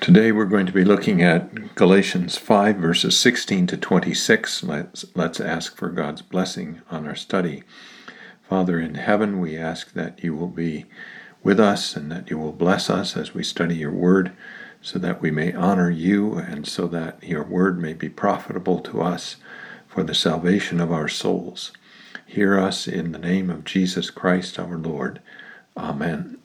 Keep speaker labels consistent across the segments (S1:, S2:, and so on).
S1: Today we're going to be looking at Galatians 5 verses 16 to 26. Let's ask for God's blessing on our study. Father in heaven, we ask that you will be with us and that you will bless us as we study your word, so that we may honor you and so that your word may be profitable to us for the salvation of our souls. Hear us in the name of Jesus Christ our Lord. Amen.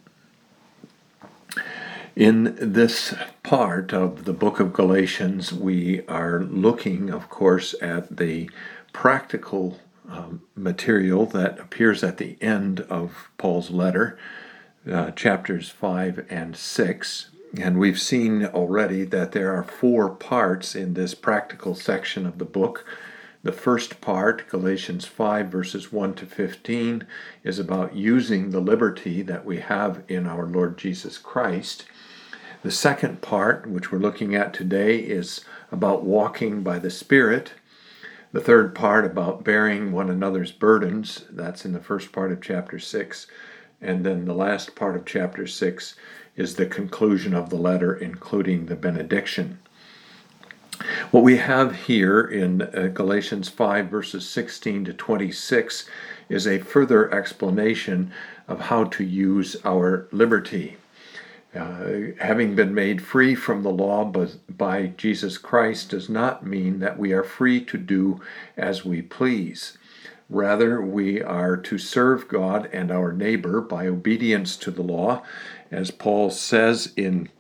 S1: In this part of the book of Galatians, we are looking, of course, at the practical material that appears at the end of Paul's letter, chapters 5 and 6. And we've seen already that there are 4 parts in this practical section of the book. The first part, Galatians 5 verses 1 to 15, is about using the liberty that we have in our Lord Jesus Christ. The second part, which we're looking at today, is about walking by the Spirit. The third part, about bearing one another's burdens. That's in the first part of chapter 6. And then the last part of chapter 6 is the conclusion of the letter, including the benediction. What we have here in Galatians 5 verses 16 to 26 is a further explanation of how to use our liberty. Having been made free from the law by Jesus Christ does not mean that we are free to do as we please. Rather, we are to serve God and our neighbor by obedience to the law, as Paul says in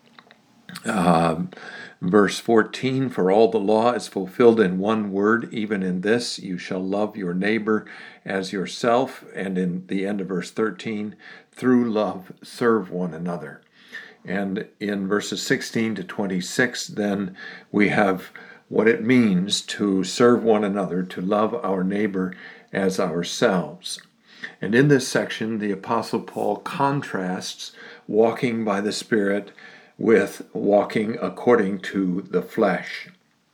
S1: verse 14, "For all the law is fulfilled in one word, even in this, you shall love your neighbor as yourself." And in the end of verse 13, "Through love serve one another." And in verses 16 to 26, then, we have what it means to serve one another, to love our neighbor as ourselves. And in this section, the Apostle Paul contrasts walking by the Spirit with walking according to the flesh.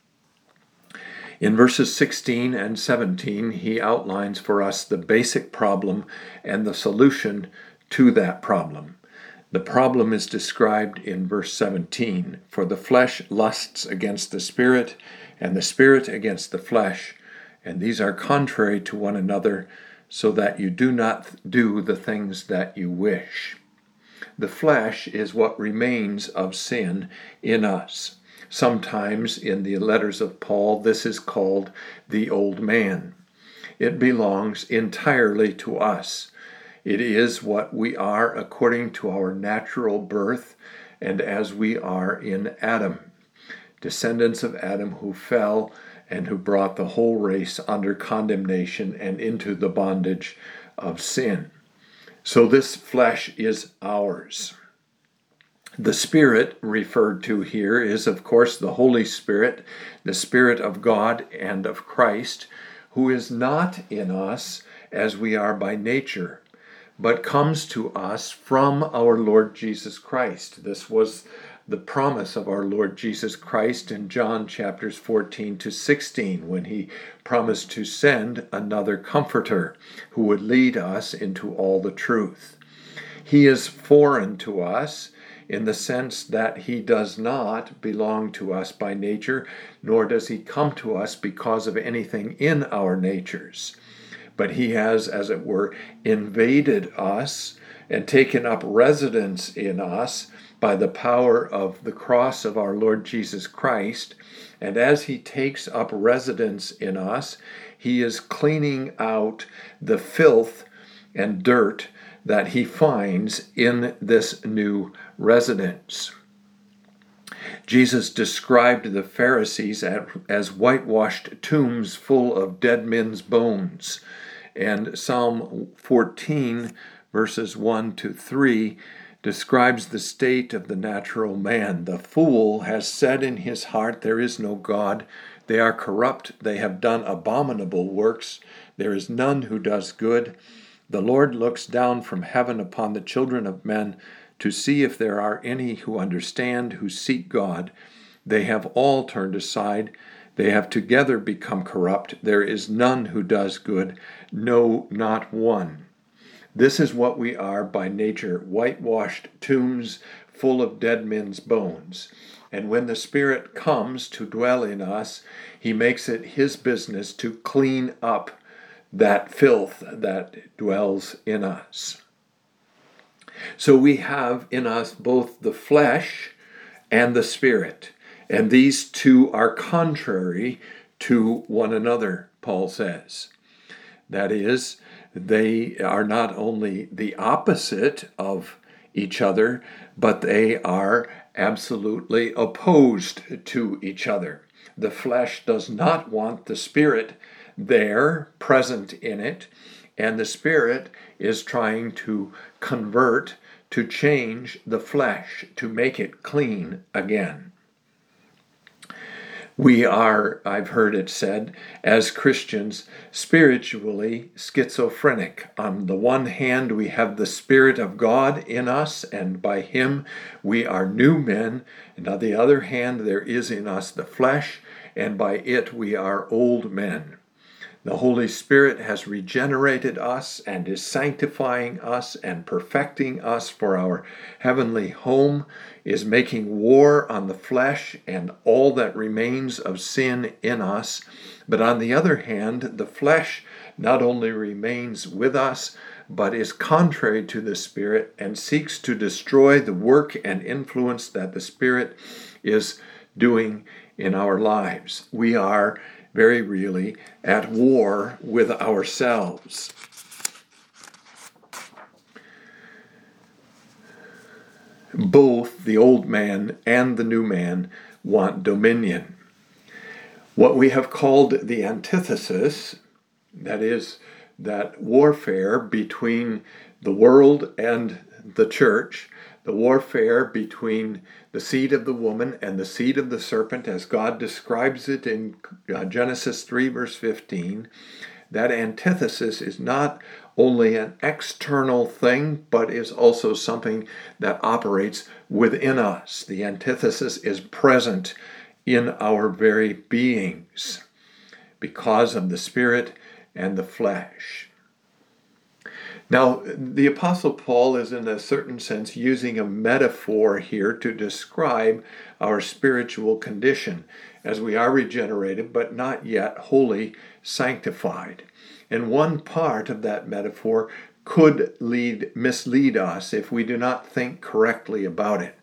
S1: In verses 16 and 17, he outlines for us the basic problem and the solution to that problem. The problem is described in verse 17. "For the flesh lusts against the Spirit, and the Spirit against the flesh, and these are contrary to one another, so that you do not do the things that you wish." The flesh is what remains of sin in us. Sometimes in the letters of Paul, this is called the old man. It belongs entirely to us. It is what we are according to our natural birth and as we are in Adam, descendants of Adam who fell and who brought the whole race under condemnation and into the bondage of sin. So this flesh is ours. The Spirit referred to here is, of course, the Holy Spirit, the Spirit of God and of Christ, who is not in us as we are by nature, but comes to us from our Lord Jesus Christ. This was the promise of our Lord Jesus Christ in John chapters 14 to 16, when he promised to send another Comforter who would lead us into all the truth. He is foreign to us in the sense that he does not belong to us by nature, nor does he come to us because of anything in our natures. But he has, as it were, invaded us and taken up residence in us by the power of the cross of our Lord Jesus Christ. And as he takes up residence in us, he is cleaning out the filth and dirt that he finds in this new residence. Jesus described the Pharisees as whitewashed tombs full of dead men's bones. And Psalm 14, verses 1 to 3, describes the state of the natural man. "The fool has said in his heart, there is no God. They are corrupt. They have done abominable works. There is none who does good. The Lord looks down from heaven upon the children of men to see if there are any who understand, who seek God. They have all turned aside. They have together become corrupt. There is none who does good, no, not one." This is what we are by nature, whitewashed tombs full of dead men's bones. And when the Spirit comes to dwell in us, he makes it his business to clean up that filth that dwells in us. So we have in us both the flesh and the Spirit, and these two are contrary to one another, Paul says. That is, they are not only the opposite of each other, but they are absolutely opposed to each other. The flesh does not want the Spirit there, present in it, and the Spirit is trying to convert, to change the flesh, to make it clean again. We are, I've heard it said, as Christians, spiritually schizophrenic. On the one hand, we have the Spirit of God in us, and by Him we are new men. And on the other hand, there is in us the flesh, and by it we are old men. The Holy Spirit has regenerated us and is sanctifying us and perfecting us for our heavenly home, is making war on the flesh and all that remains of sin in us. But on the other hand, the flesh not only remains with us, but is contrary to the Spirit and seeks to destroy the work and influence that the Spirit is doing in our lives. We are very really at war with ourselves. Both the old man and the new man want dominion. What we have called the antithesis, that is, that warfare between the world and the church, the warfare between the seed of the woman and the seed of the serpent, as God describes it in Genesis 3, verse 15, that antithesis is not only an external thing, but is also something that operates within us. The antithesis is present in our very beings because of the Spirit and the flesh. Now, the Apostle Paul is in a certain sense using a metaphor here to describe our spiritual condition as we are regenerated but not yet wholly sanctified. And one part of that metaphor could mislead us if we do not think correctly about it.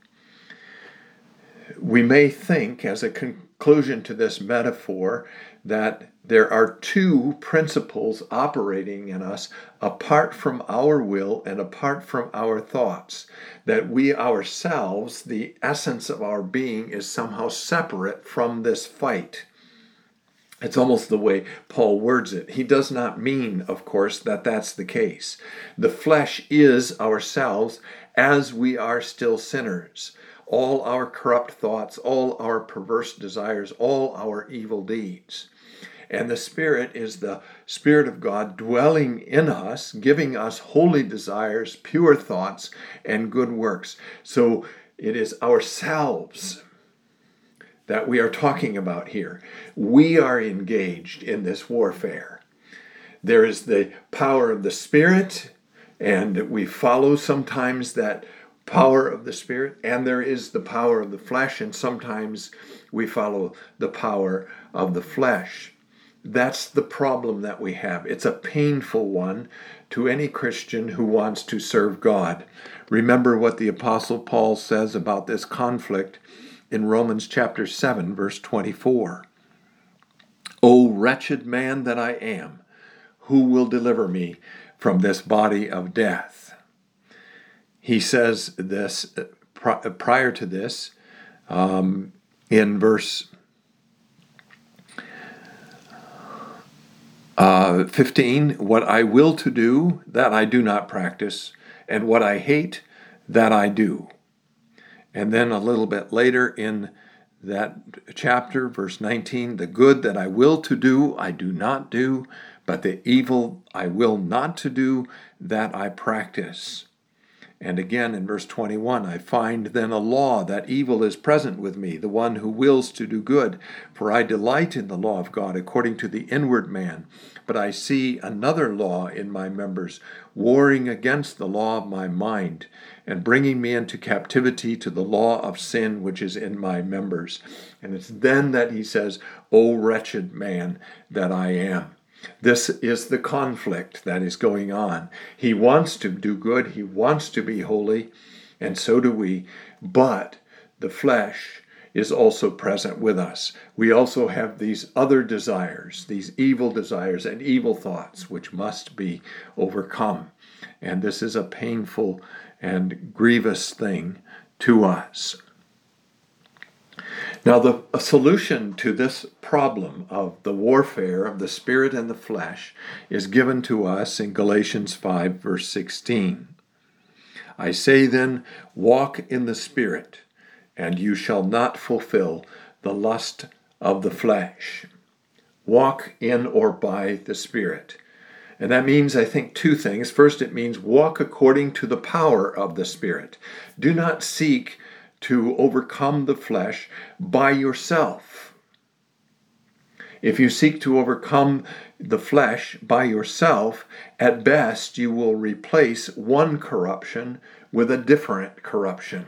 S1: We may think, as a conclusion to this metaphor, that there are two principles operating in us apart from our will and apart from our thoughts. That we ourselves, the essence of our being, is somehow separate from this fight. It's almost the way Paul words it. He does not mean, of course, that that's the case. The flesh is ourselves as we are still sinners. All our corrupt thoughts, all our perverse desires, all our evil deeds. And the Spirit is the Spirit of God dwelling in us, giving us holy desires, pure thoughts, and good works. So it is ourselves that we are talking about here. We are engaged in this warfare. There is the power of the Spirit, and we follow sometimes that power of the Spirit, and there is the power of the flesh, and sometimes we follow the power of the flesh. That's the problem that we have. It's a painful one to any Christian who wants to serve God. Remember what the Apostle Paul says about this conflict in Romans chapter 7, verse 24. O wretched man that I am, who will deliver me from this body of death? He says this prior to this in verse 15, what I will to do, that I do not practice, and what I hate, that I do. And then a little bit later in that chapter, verse 19, the good that I will to do, I do not do, but the evil I will not to do, that I practice. And again in verse 21, I find then a law that evil is present with me, the one who wills to do good. For I delight in the law of God according to the inward man. But I see another law in my members, warring against the law of my mind, and bringing me into captivity to the law of sin which is in my members. And it's then that he says, O wretched man that I am. This is the conflict that is going on. He wants to do good, he wants to be holy, and so do we, but the flesh is also present with us. We also have these other desires, these evil desires and evil thoughts, which must be overcome. And this is a painful and grievous thing to us. Now, the solution to this problem of the warfare of the spirit and the flesh is given to us in Galatians 5, verse 16. I say then, walk in the Spirit, and you shall not fulfill the lust of the flesh. Walk in or by the Spirit. And that means, I think, two things. First, it means walk according to the power of the Spirit. Do not seek to overcome the flesh by yourself. If you seek to overcome the flesh by yourself, at best you will replace one corruption with a different corruption.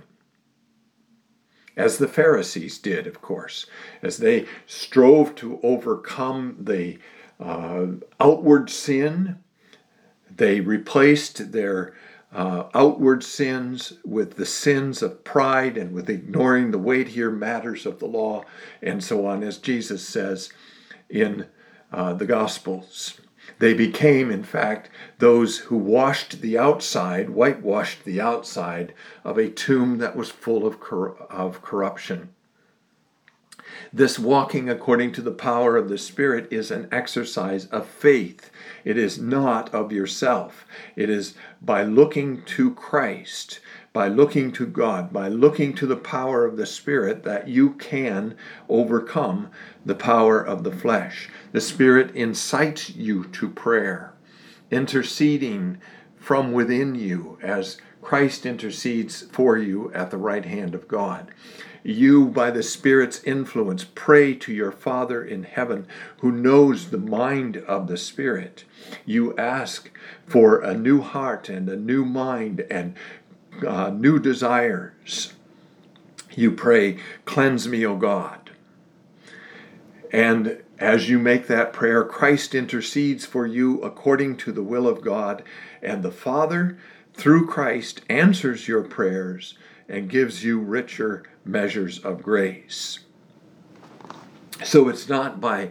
S1: As the Pharisees did, of course, as they strove to overcome the outward sin, they replaced their outward sins with the sins of pride and with ignoring the weightier matters of the law and so on, as Jesus says in the Gospels. They became, in fact, those who whitewashed the outside of a tomb that was full of corruption. This walking according to the power of the Spirit is an exercise of faith. It is not of yourself. It is by looking to Christ, by looking to God, by looking to the power of the Spirit that you can overcome the power of the flesh. The Spirit incites you to prayer, interceding from within you as Christ intercedes for you at the right hand of God. You, by the Spirit's influence, pray to your Father in heaven who knows the mind of the Spirit. You ask for a new heart and a new mind and new desires. You pray, cleanse me, O God. And as you make that prayer, Christ intercedes for you according to the will of God, and the Father, through Christ, answers your prayers and gives you richer measures of grace. So it's not by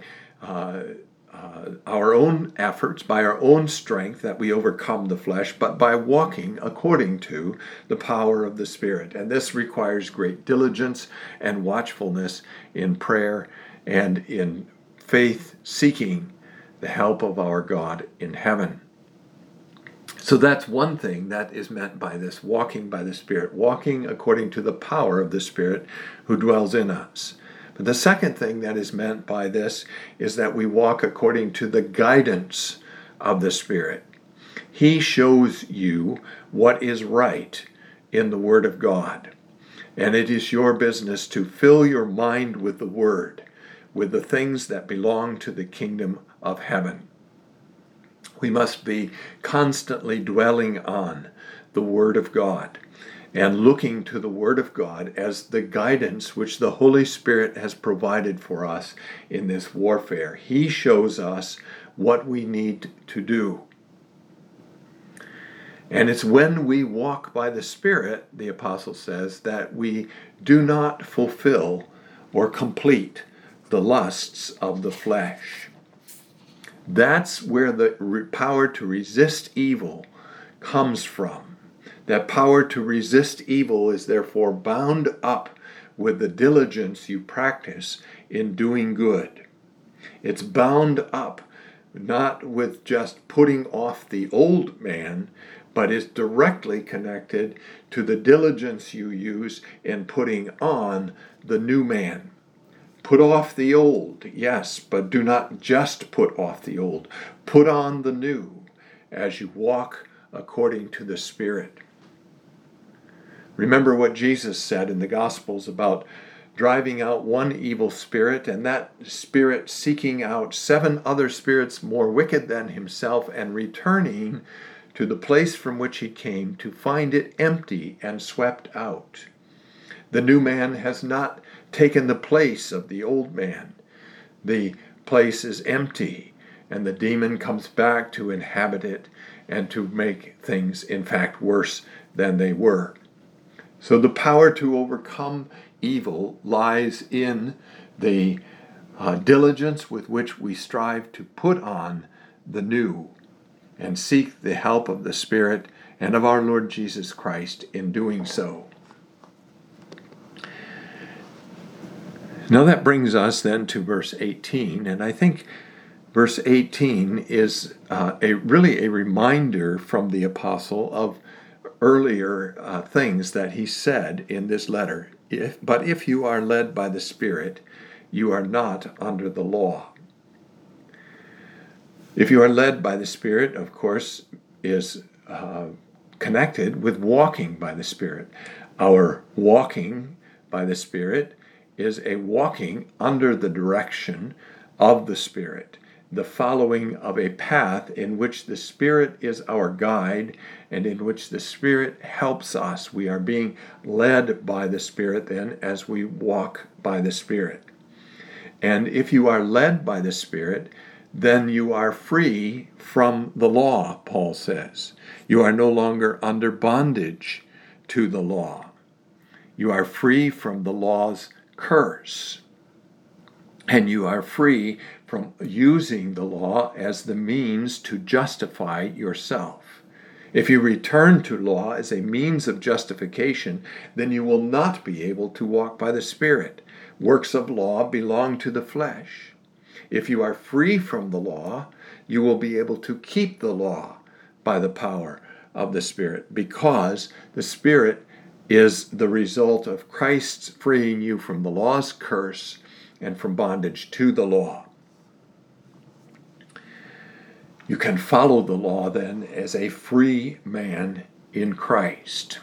S1: our own efforts, by our own strength that we overcome the flesh, but by walking according to the power of the Spirit. And this requires great diligence and watchfulness in prayer and in faith, seeking the help of our God in heaven. So that's one thing that is meant by this walking by the Spirit, walking according to the power of the Spirit who dwells in us. But the second thing that is meant by this is that we walk according to the guidance of the Spirit. He shows you what is right in the Word of God. And it is your business to fill your mind with the Word, with the things that belong to the kingdom of heaven. We must be constantly dwelling on the Word of God and looking to the Word of God as the guidance which the Holy Spirit has provided for us in this warfare. He shows us what we need to do. And it's when we walk by the Spirit, the apostle says, that we do not fulfill or complete the lusts of the flesh. That's where the power to resist evil comes from. That power to resist evil is therefore bound up with the diligence you practice in doing good. It's bound up not with just putting off the old man, but is directly connected to the diligence you use in putting on the new man. Put off the old, yes, but do not just put off the old. Put on the new as you walk according to the Spirit. Remember what Jesus said in the Gospels about driving out one evil spirit, and that spirit seeking out 7 other spirits more wicked than himself, and returning to the place from which he came to find it empty and swept out. The new man has not taken the place of the old man. The place is empty, and the demon comes back to inhabit it and to make things, in fact, worse than they were. So the power to overcome evil lies in the diligence with which we strive to put on the new and seek the help of the Spirit and of our Lord Jesus Christ in doing so. Now that brings us then to verse 18, and I think verse 18 is really a reminder from the apostle of earlier things that he said in this letter. But if you are led by the Spirit, you are not under the law. If you are led by the Spirit, of course, is connected with walking by the Spirit. Our walking by the Spirit is a walking under the direction of the Spirit, the following of a path in which the Spirit is our guide and in which the Spirit helps us. We are being led by the Spirit then as we walk by the Spirit. And if you are led by the Spirit, then you are free from the law, Paul says. You are no longer under bondage to the law. You are free from the law's curse. And you are free from using the law as the means to justify yourself. If you return to law as a means of justification, then you will not be able to walk by the Spirit. Works of law belong to the flesh. If you are free from the law, you will be able to keep the law by the power of the Spirit, because the Spirit is the result of Christ's freeing you from the law's curse and from bondage to the law. You can follow the law then as a free man in Christ.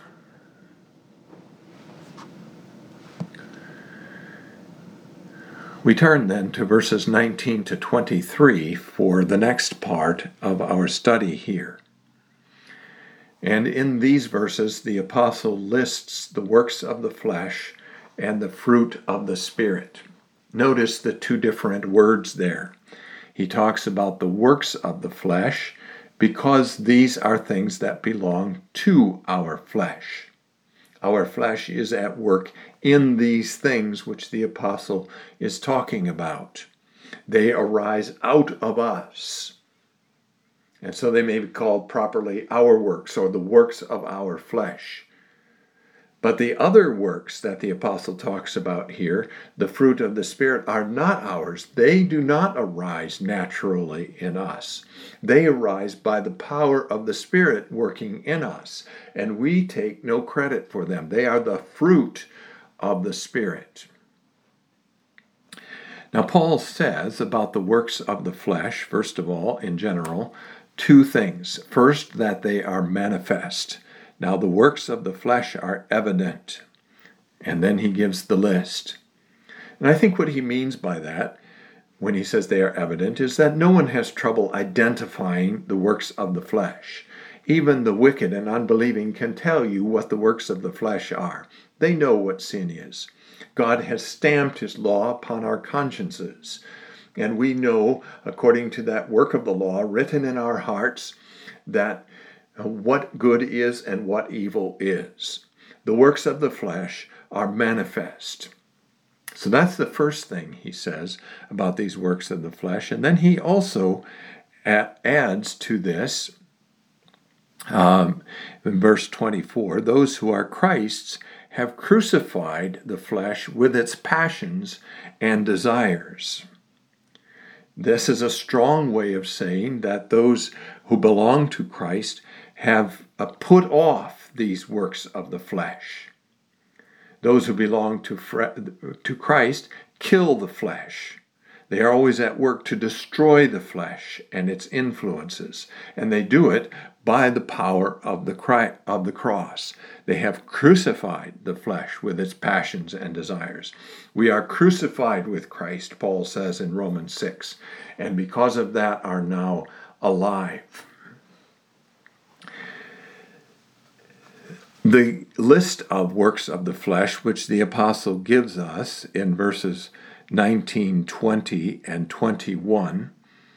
S1: We turn then to verses 19 to 23 for the next part of our study here. And in these verses, the apostle lists the works of the flesh and the fruit of the Spirit. Notice the 2 different words there. He talks about the works of the flesh because these are things that belong to our flesh. Our flesh is at work in these things which the apostle is talking about. They arise out of us. And so they may be called properly our works or the works of our flesh. But the other works that the apostle talks about here, the fruit of the Spirit, are not ours. They do not arise naturally in us. They arise by the power of the Spirit working in us, and we take no credit for them. They are the fruit of the Spirit. Now, Paul says about the works of the flesh, first of all, in general, 2 things. First, that they are manifest. Now, the works of the flesh are evident. And then he gives the list. And I think what he means by that, when he says they are evident, is that no one has trouble identifying the works of the flesh. Even the wicked and unbelieving can tell you what the works of the flesh are. They know what sin is. God has stamped his law upon our consciences. And we know, according to that work of the law written in our hearts, that what good is and what evil is. The works of the flesh are manifest. So that's the first thing he says about these works of the flesh. And then he also adds to this, in verse 24, those who are Christ's have crucified the flesh with its passions and desires. This is a strong way of saying that those who belong to Christ have put off these works of the flesh. Those who belong to Christ kill the flesh. They are always at work to destroy the flesh and its influences, and they do it by the power of the cross. They have crucified the flesh with its passions and desires. We are crucified with Christ, Paul says in Romans 6, and because of that are now alive. The list of works of the flesh which the apostle gives us in verses 19, 20, and 21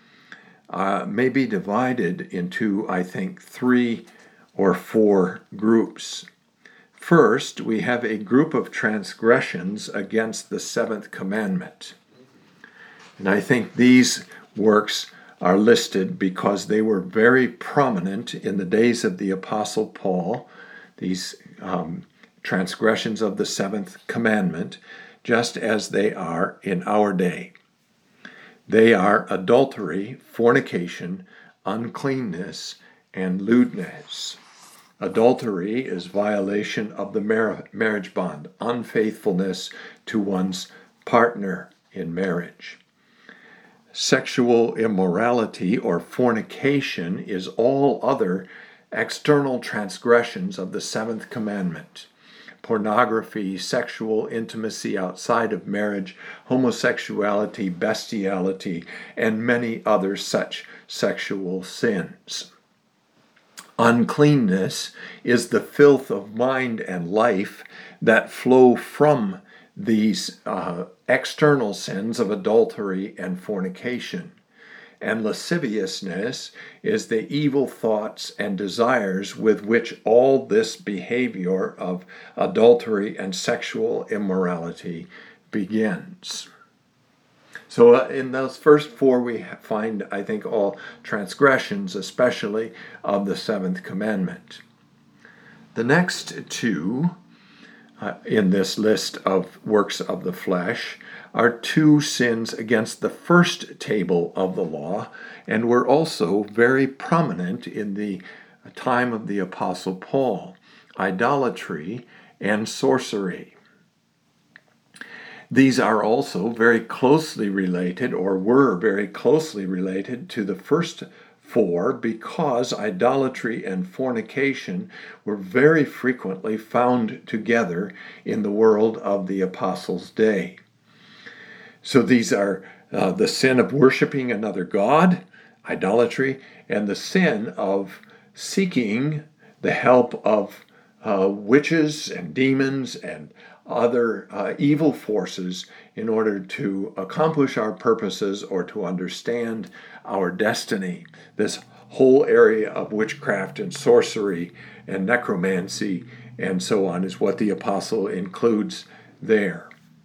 S1: may be divided into, I think, 3 or 4 groups. First, we have a group of transgressions against the 7th commandment. And I think these works are listed because they were very prominent in the days of the Apostle Paul, these transgressions of the 7th commandment, just as they are in our day. They are adultery, fornication, uncleanness, and lewdness. Adultery is violation of the marriage bond, unfaithfulness to one's partner in marriage. Sexual immorality or fornication is all other external transgressions of the 7th commandment. Pornography, sexual intimacy outside of marriage, homosexuality, bestiality, and many other such sexual sins. Uncleanness is the filth of mind and life that flow from these external sins of adultery and fornication. And lasciviousness is the evil thoughts and desires with which all this behavior of adultery and sexual immorality begins. So in those first 4 we find, I think, all transgressions, especially of the 7th commandment. The next 2 in this list of works of the flesh are 2 sins against the first table of the law, and were also very prominent in the time of the Apostle Paul: idolatry and sorcery. These are also very closely related, or were very closely related, to the first 4, because idolatry and fornication were very frequently found together in the world of the apostles' day. So these are the sin of worshiping another god, idolatry, and the sin of seeking the help of witches and demons and other evil forces in order to accomplish our purposes or to understand our destiny. This whole area of witchcraft and sorcery and necromancy and so on is what the apostle includes there.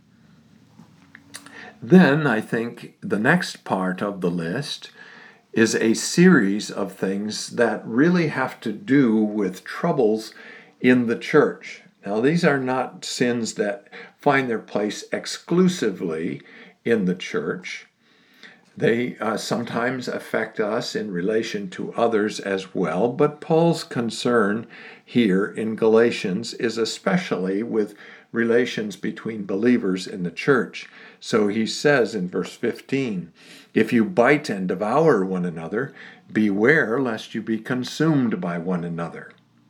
S1: Then I think the next part of the list is a series of things that really have to do with troubles in the church. Now, these are not sins that find their place exclusively in the church. They sometimes affect us in relation to others as well, but Paul's concern here in Galatians is especially with relations between believers in the church. So he says in verse 15, "If you bite and devour one another, beware lest you be consumed by one another."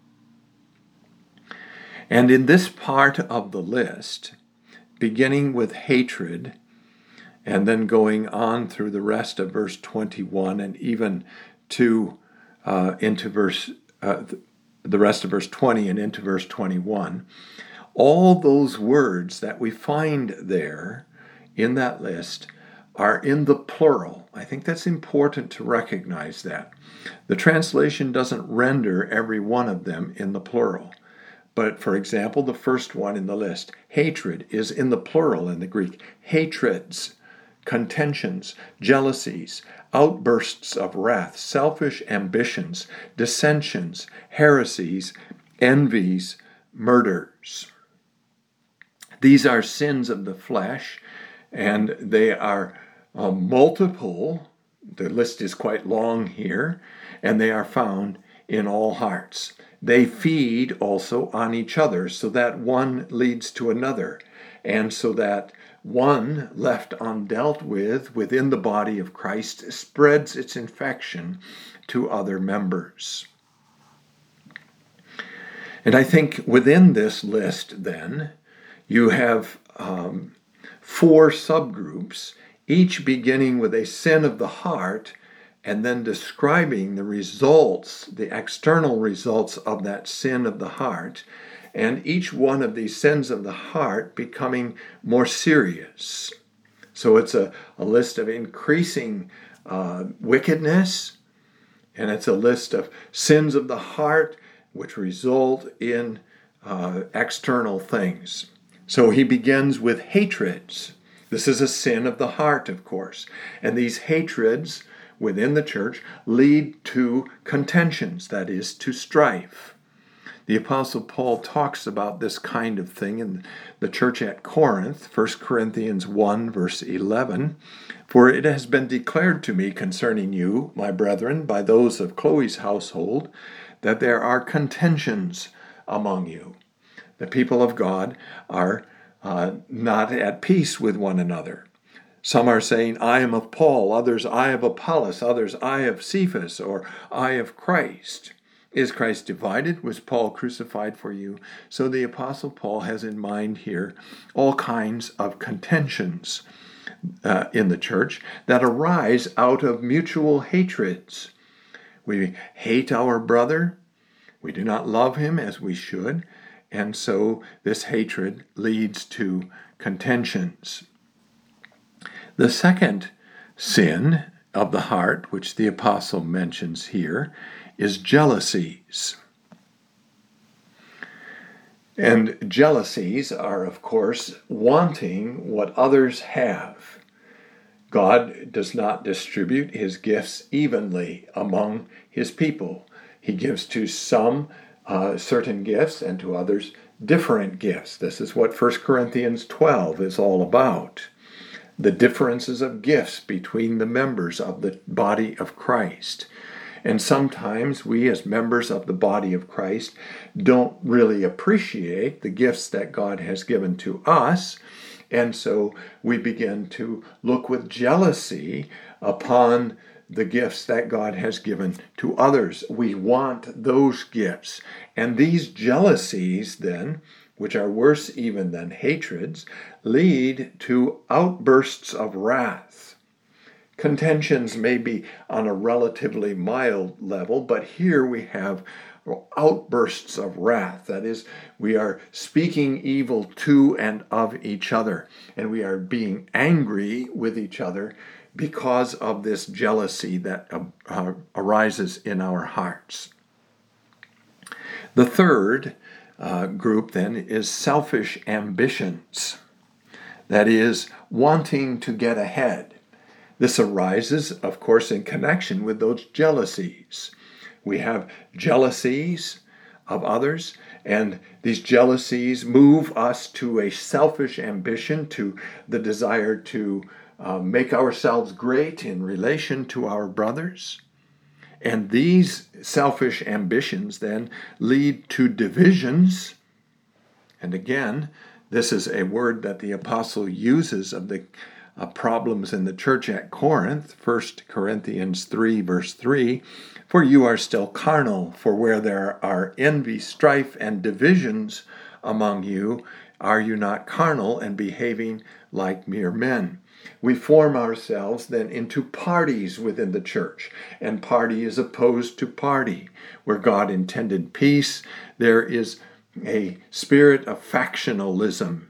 S1: And in this part of the list, beginning with hatred, and then going on through the rest of verse 21 and even to into the rest of verse 20 and into verse 21, all those words that we find there in that list are in the plural. I think that's important to recognize that. The translation doesn't render every one of them in the plural. But, for example, the first one in the list, hatred, is in the plural in the Greek. Hatreds, contentions, jealousies, outbursts of wrath, selfish ambitions, dissensions, heresies, envies, murders. These are sins of the flesh, and they are multiple. The list is quite long here, and they are found in all hearts. They feed also on each other, so that one leads to another, and so that one left undealt with within the body of Christ spreads its infection to other members. And I think within this list, then, you have 4 subgroups, each beginning with a sin of the heart and then describing the results, the external results of that sin of the heart, and each one of these sins of the heart becoming more serious. So it's a list of increasing wickedness, and it's a list of sins of the heart which result in external things. So he begins with hatreds. This is a sin of the heart, of course. And these hatreds within the church lead to contentions, that is, to strife. The Apostle Paul talks about this kind of thing in the church at Corinth, 1 Corinthians 1, verse 11. For it has been declared to me concerning you, my brethren, by those of Chloe's household, that there are contentions among you. The people of God are not at peace with one another. Some are saying, I am of Paul, others, I of Apollos, others, I of Cephas, or I of Christ. Is Christ divided? Was Paul crucified for you? So the Apostle Paul has in mind here all kinds of contentions in the church that arise out of mutual hatreds. We hate our brother. We do not love him as we should. And so this hatred leads to contentions. The second sin of the heart, which the apostle mentions here, is jealousies. And jealousies are, of course, wanting what others have. God does not distribute his gifts evenly among his people. He gives to some certain gifts and to others different gifts. This is what 1 Corinthians 12 is all about. The differences of gifts between the members of the body of Christ. And sometimes we as members of the body of Christ don't really appreciate the gifts that God has given to us. And so we begin to look with jealousy upon the gifts that God has given to others. We want those gifts. And these jealousies then, which are worse even than hatreds, lead to outbursts of wrath. Contentions may be on a relatively mild level, but here we have outbursts of wrath. That is, we are speaking evil to and of each other, and we are being angry with each other because of this jealousy that arises in our hearts. The third group then is selfish ambitions. That is, wanting to get ahead. This arises, of course, in connection with those jealousies. We have jealousies of others, and these jealousies move us to a selfish ambition, to the desire to make ourselves great in relation to our brothers. And these selfish ambitions then lead to divisions. And again, this is a word that the apostle uses of the problems in the church at Corinth, 1 Corinthians 3, verse 3, for you are still carnal, for where there are envy, strife, and divisions among you, are you not carnal and behaving like mere men? We form ourselves then into parties within the church, and party is opposed to party. Where God intended peace, there is a spirit of factionalism.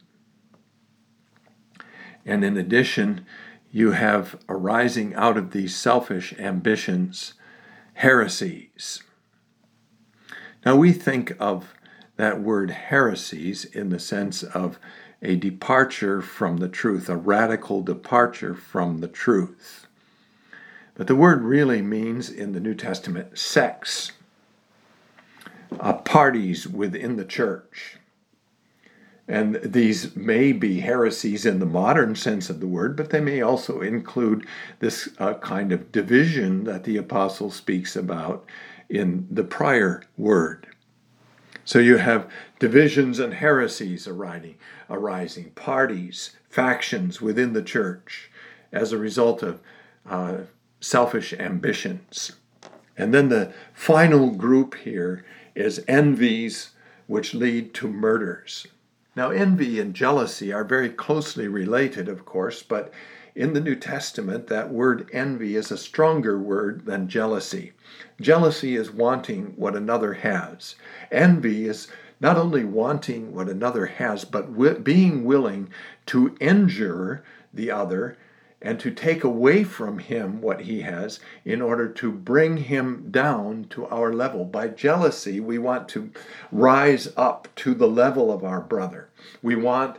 S1: And in addition, you have arising out of these selfish ambitions, heresies. Now we think of that word heresies in the sense of a departure from the truth, a radical departure from the truth. But the word really means in the New Testament sects, parties within the church. And these may be heresies in the modern sense of the word, but they may also include this kind of division that the apostle speaks about in the prior word. So you have divisions and heresies arising, parties, factions within the church as a result of selfish ambitions. And then the final group here is envies, which lead to murders. Now, envy and jealousy are very closely related, of course, but in the New Testament, that word envy is a stronger word than jealousy. Jealousy is wanting what another has. Envy is not only wanting what another has, but being willing to injure the other and to take away from him what he has in order to bring him down to our level. By jealousy, we want to rise up to the level of our brother. We want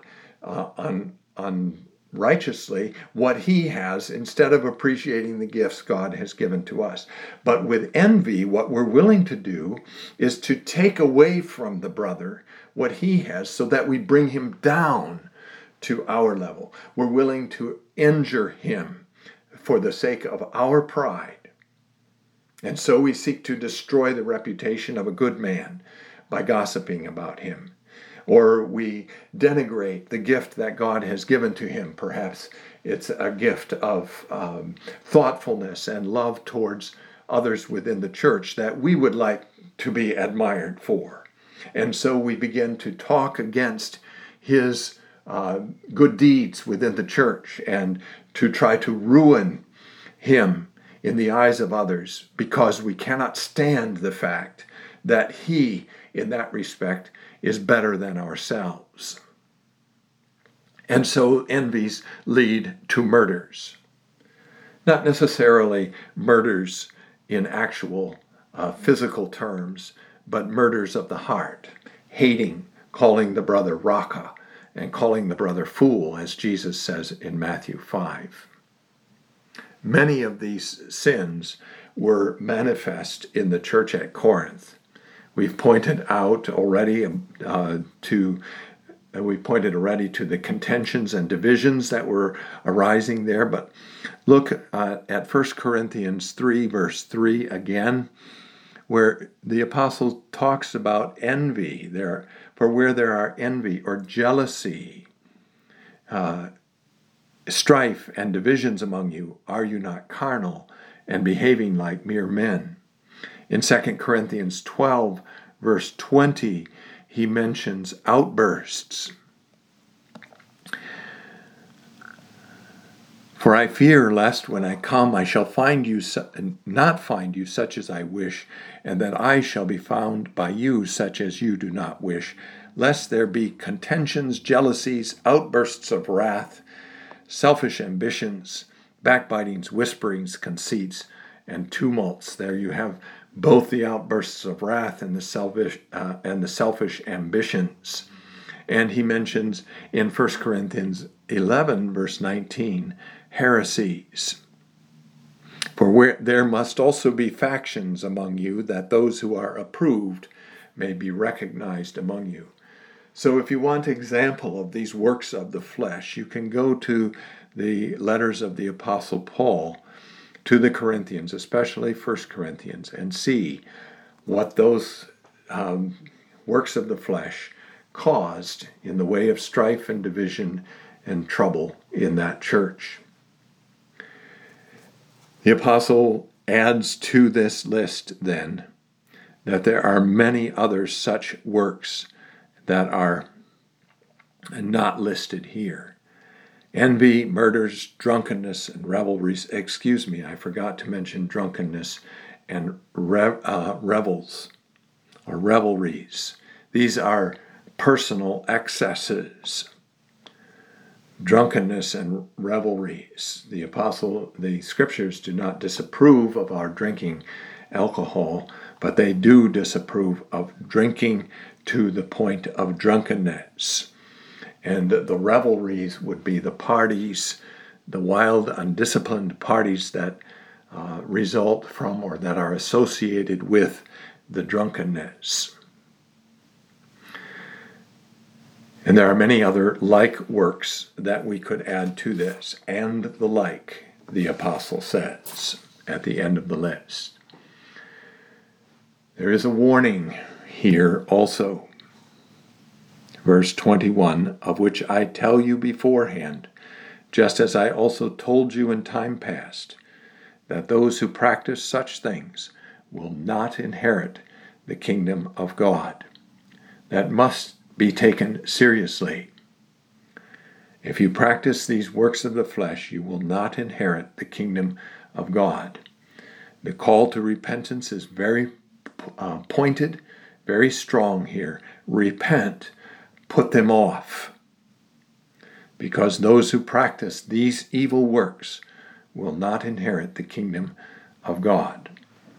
S1: unrighteously what he has instead of appreciating the gifts God has given to us. But with envy, what we're willing to do is to take away from the brother what he has so that we bring him down to our level. We're willing to injure him for the sake of our pride. And so we seek to destroy the reputation of a good man by gossiping about him. Or we denigrate the gift that God has given to him. Perhaps it's a gift of thoughtfulness and love towards others within the church that we would like to be admired for. And so we begin to talk against his good deeds within the church and to try to ruin him in the eyes of others because we cannot stand the fact that he, in that respect, is better than ourselves. And so envies lead to murders. Not necessarily murders in actual physical terms, but murders of the heart, hating, calling the brother Raka, and calling the brother fool, as Jesus says in Matthew 5. Many of these sins were manifest in the church at Corinth. We've pointed already to the contentions and divisions that were arising there. But look at 1 Corinthians 3, verse 3 again, where the apostle talks about envy. For where there are envy or jealousy, strife and divisions among you, are you not carnal and behaving like mere men? In 2 Corinthians 12, verse 20, he mentions outbursts. For I fear lest when I come I shall not find you such as I wish, and that I shall be found by you such as you do not wish, lest there be contentions, jealousies, outbursts of wrath, selfish ambitions, backbitings, whisperings, conceits, and tumults. There you have both the outbursts of wrath and the selfish ambitions. And he mentions in 1 Corinthians 11, verse 19, heresies. For there must also be factions among you, that those who are approved may be recognized among you. So if you want an example of these works of the flesh, you can go to the letters of the Apostle Paul to the Corinthians, especially 1 Corinthians, and see what those works of the flesh caused in the way of strife and division and trouble in that church. The apostle adds to this list then that there are many other such works that are not listed here. Envy, murders, drunkenness, and revelries. I forgot to mention drunkenness and revels or revelries. These are personal excesses. Drunkenness and revelries. The scriptures do not disapprove of our drinking alcohol, but they do disapprove of drinking to the point of drunkenness. And the revelries would be the parties, the wild, undisciplined parties that result from or that are associated with the drunkenness. And there are many other like works that we could add to this, and the like, the apostle says at the end of the list. There is a warning here also. Verse 21, of which I tell you beforehand, just as I also told you in time past, that those who practice such things will not inherit the kingdom of God. That must be taken seriously. If you practice these works of the flesh, you will not inherit the kingdom of God. The call to repentance is very pointed, very strong here. Repent, put them off. Because those who practice these evil works will not inherit the kingdom of God.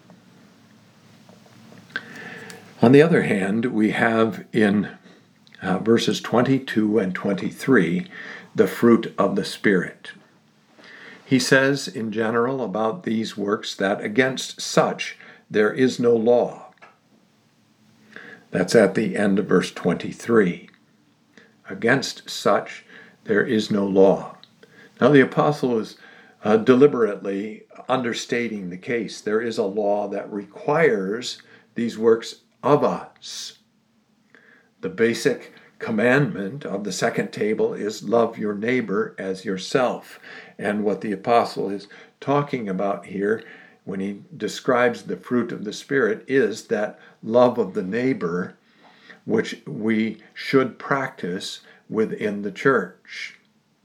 S1: On the other hand, we have in verses 22 and 23 the fruit of the Spirit. He says in general about these works that against such there is no law. That's at the end of verse 23. Against such there is no law. Now the apostle is deliberately understating the case. There is a law that requires these works of us. The basic commandment of the second table is love your neighbor as yourself. And what the apostle is talking about here when he describes the fruit of the Spirit is that love of the neighbor, which we should practice within the church.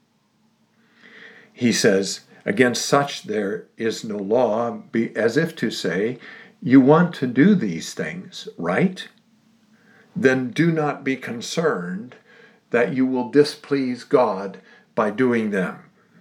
S1: He says, against such there is no law, as if to say, you want to do these things, right? Then do not be concerned that you will displease God by doing them.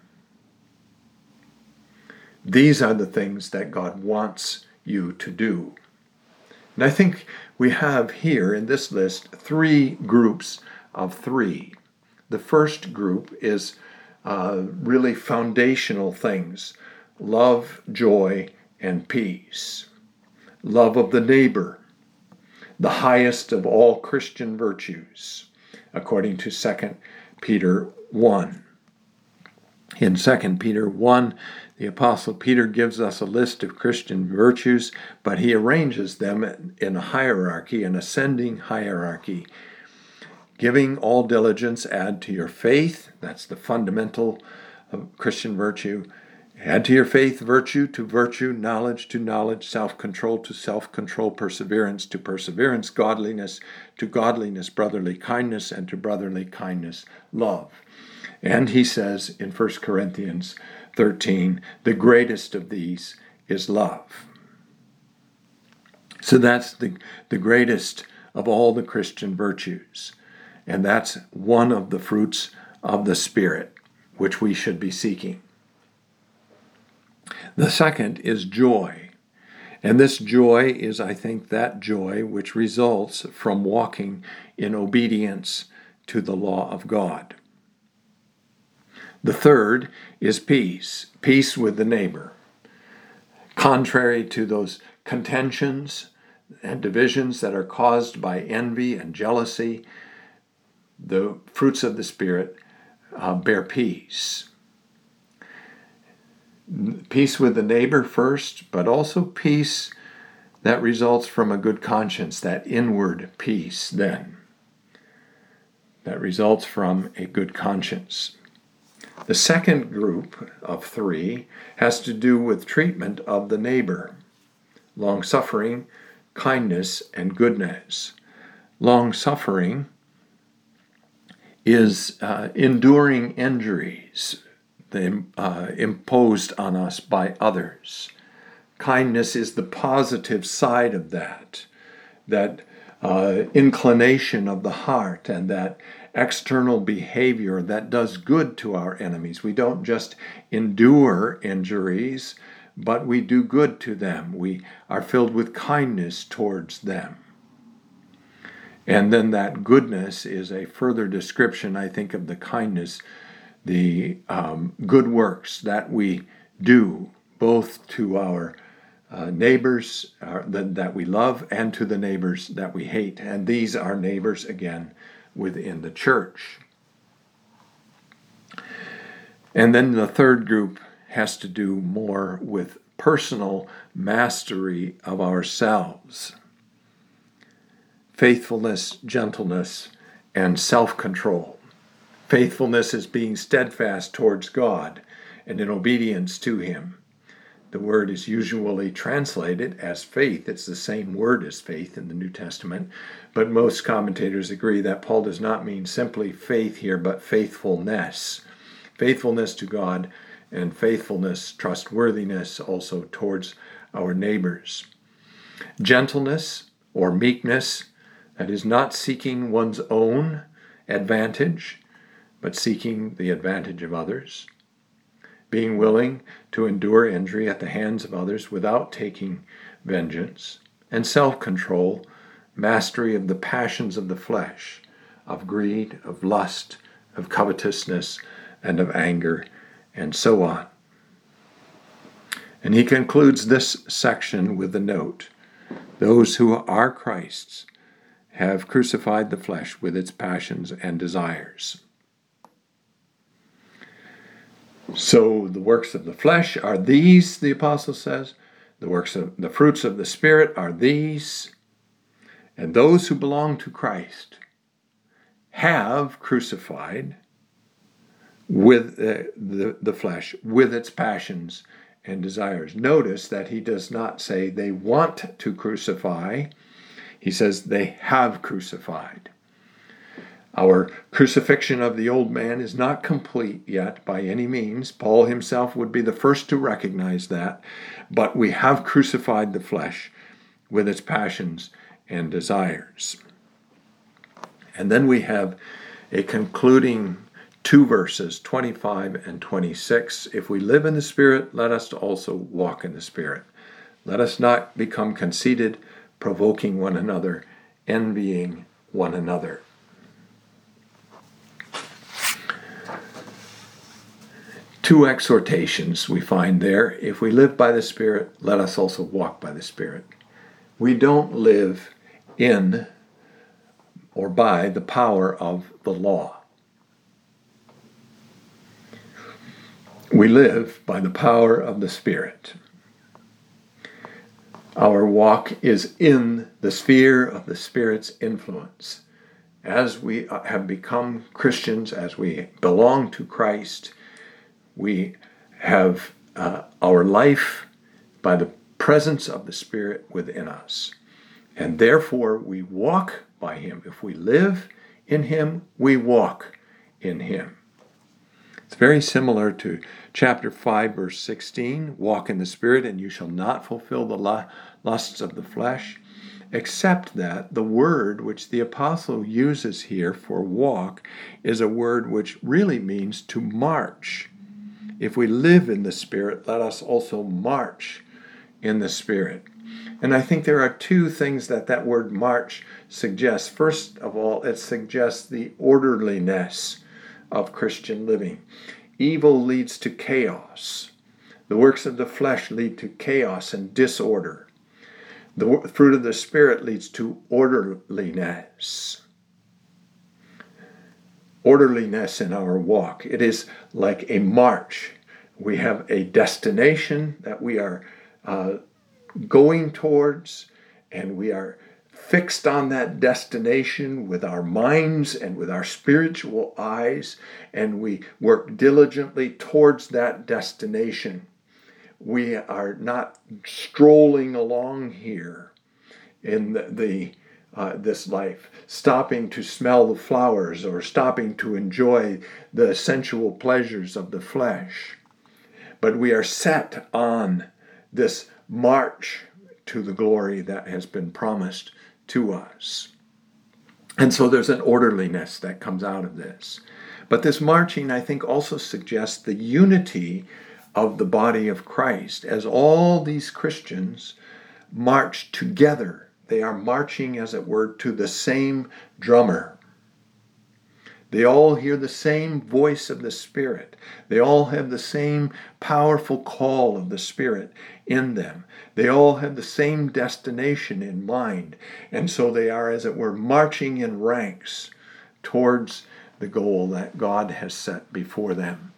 S1: These are the things that God wants you to do. And I think we have here in this list 3 groups of 3. The first group is really foundational things: love, joy, and peace. Love of the neighbor, the highest of all Christian virtues, according to 2 Peter 1. In 2 Peter 1, the Apostle Peter gives us a list of Christian virtues, but he arranges them in a hierarchy, an ascending hierarchy. Giving all diligence, add to your faith. That's the fundamental of Christian virtue. Add to your faith virtue, to virtue, knowledge to knowledge, self-control to self-control, perseverance to perseverance, godliness to godliness, brotherly kindness, and to brotherly kindness, love. And he says in 1 Corinthians 13, the greatest of these is love. So that's the greatest of all the Christian virtues. And that's one of the fruits of the Spirit, which we should be seeking. The second is joy. And this joy is, I think, that joy which results from walking in obedience to the law of God. The third is peace, peace with the neighbor. Contrary to those contentions and divisions that are caused by envy and jealousy, the fruits of the Spirit bear peace. Peace with the neighbor first, but also peace that results from a good conscience, that inward peace then, that results from a good conscience. The second group of 3 has to do with treatment of the neighbor: long-suffering, kindness, and goodness. Long-suffering is enduring injuries imposed on us by others. Kindness is the positive side of that inclination of the heart and that external behavior that does good to our enemies. We don't just endure injuries, but we do good to them. We are filled with kindness towards them. And then that goodness is a further description, I think, of the kindness, the good works that we do, both to our neighbors that we love and to the neighbors that we hate. And these are neighbors, again, within the church. And then the third group has to do more with personal mastery of ourselves. faithfulness, gentleness, and self-control. Faithfulness is being steadfast towards God and in obedience to Him. The word is usually translated as faith. It's the same word as faith in the New Testament, but most commentators agree that Paul does not mean simply faith here, but faithfulness. Faithfulness to God and faithfulness, trustworthiness also towards our neighbors. Gentleness or meekness, that is not seeking one's own advantage, but seeking the advantage of others. Being willing to endure injury at the hands of others without taking vengeance. And self-control, mastery of the passions of the flesh, of greed, of lust, of covetousness, and of anger, and so on. And he concludes this section with the note, those who are Christ's have crucified the flesh with its passions and desires. So the works of the flesh are these, the apostle says. The fruits of the Spirit are these. And those who belong to Christ have crucified with the flesh, with its passions and desires. Notice that he does not say they want to crucify. He says they have crucified. Our crucifixion of the old man is not complete yet by any means. Paul himself would be the first to recognize that. But we have crucified the flesh with its passions and desires. And then we have a concluding 2 verses, 25 and 26. If we live in the Spirit, let us also walk in the Spirit. Let us not become conceited, provoking one another, envying one another. Two exhortations we find there. If we live by the Spirit, let us also walk by the Spirit. We don't live in or by the power of the law. We live by the power of the Spirit. Our walk is in the sphere of the Spirit's influence. As we have become Christians, as we belong to Christ, we have our life by the presence of the Spirit within us. And therefore we walk by Him. If we live in Him, we walk in Him. It's very similar to chapter 5, verse 16. Walk in the Spirit, and you shall not fulfill the lusts of the flesh. Except that the word which the apostle uses here for walk is a word which really means to march. If we live in the Spirit, let us also march in the Spirit. And I think there are two things that word march suggests. First of all, it suggests the orderliness of Christian living. Evil leads to chaos. The works of the flesh lead to chaos and disorder. The fruit of the Spirit leads to orderliness. Orderliness in our walk. It is like a march. We have a destination that we are going towards, and we are fixed on that destination with our minds and with our spiritual eyes, and we work diligently towards that destination. We are not strolling along here in this life, stopping to smell the flowers or stopping to enjoy the sensual pleasures of the flesh. But we are set on this march to the glory that has been promised to us. And so there's an orderliness that comes out of this. But this marching, I think, also suggests the unity of the body of Christ. As all these Christians march together, they are marching, as it were, to the same drummer. They all hear the same voice of the Spirit. They all have the same powerful call of the Spirit in them. They all have the same destination in mind. And so they are, as it were, marching in ranks towards the goal that God has set before them.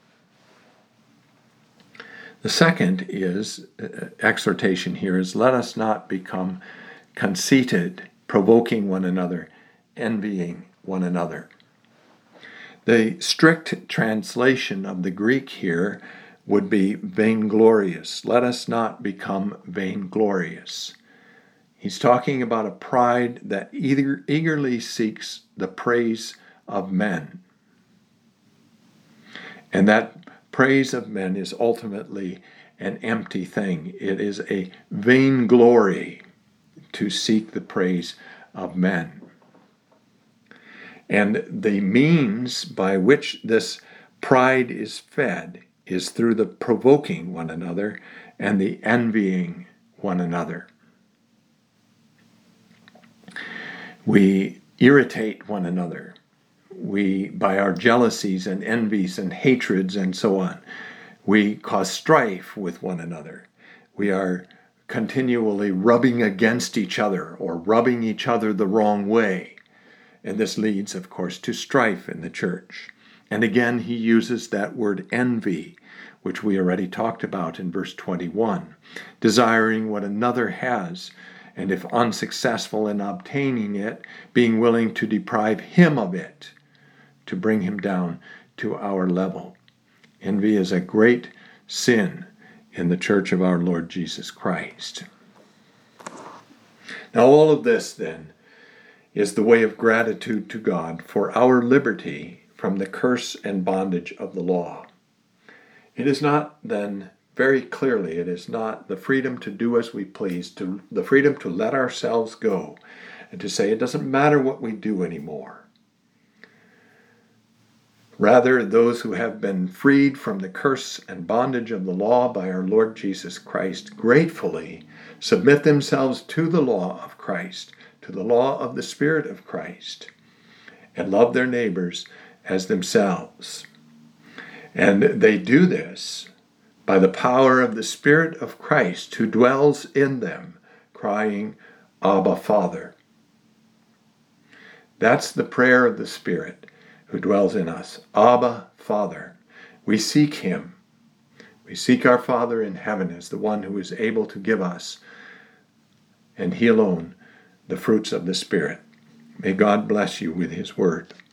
S1: The second exhortation here is, let us not become conceited provoking one another, envying one another. The strict translation of the Greek here would be vainglorious. Let us not become vainglorious. He's talking about a pride that eagerly seeks the praise of men. And that praise of men is ultimately an empty thing. It is a vainglory to seek the praise of men. And the means by which this pride is fed is through the provoking one another and the envying one another. We irritate one another. By our jealousies and envies and hatreds and so on, we cause strife with one another. We are continually rubbing against each other or rubbing each other the wrong way. And this leads, of course, to strife in the church. And again, he uses that word envy, which we already talked about in verse 21, desiring what another has, and if unsuccessful in obtaining it, being willing to deprive him of it, to bring him down to our level. Envy is a great sin in the church of our Lord Jesus Christ. Now, all of this, then, is the way of gratitude to God for our liberty from the curse and bondage of the law. It is not, then, very clearly, it is not the freedom to do as we please, the freedom to let ourselves go, and to say it doesn't matter what we do anymore. Rather, those who have been freed from the curse and bondage of the law by our Lord Jesus Christ gratefully submit themselves to the law of Christ, to the law of the Spirit of Christ, and love their neighbors as themselves. And they do this by the power of the Spirit of Christ who dwells in them, crying, Abba, Father. That's the prayer of the Spirit who dwells in us. Abba, Father. We seek him. We seek our Father in heaven as the one who is able to give us, and he alone, the fruits of the Spirit. May God bless you with his word.